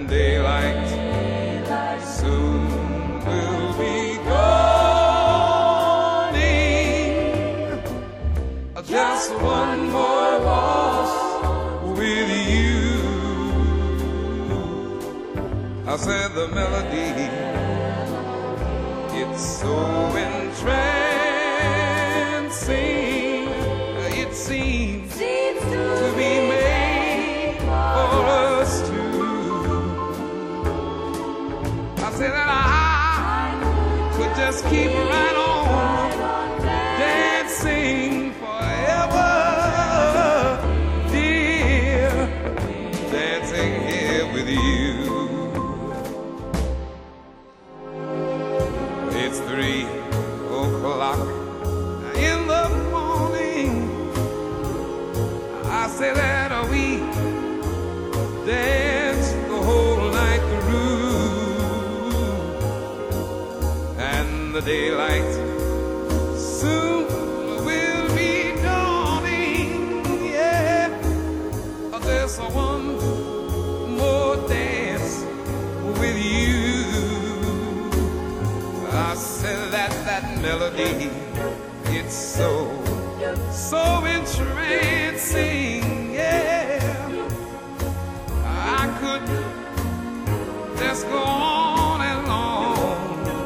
daylight soon will be dawning. Just one more walk with you. I said the melody, it's so entrancing. It seems to be made for us two. I said that I could just keep right on dancing forever, dear, dancing here with you. It's 3 o'clock in the morning. I say that we dance the whole night through, and the daylight soon will be dawning. Yeah, there's one more dance with you. I said that melody, it's so entrancing, yeah. I could just go on and on.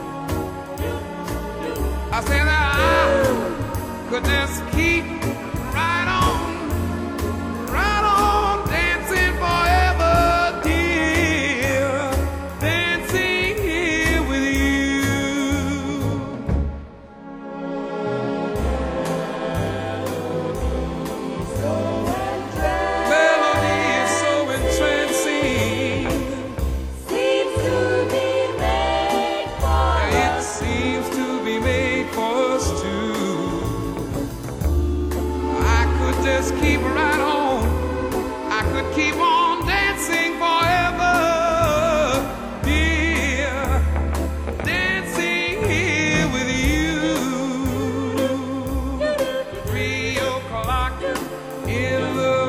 I said that I could just keep right on dancing forever, dear, dancing here with you. Just keep right on. I could keep on dancing forever, dear, dancing here with you. 3 o'clock in the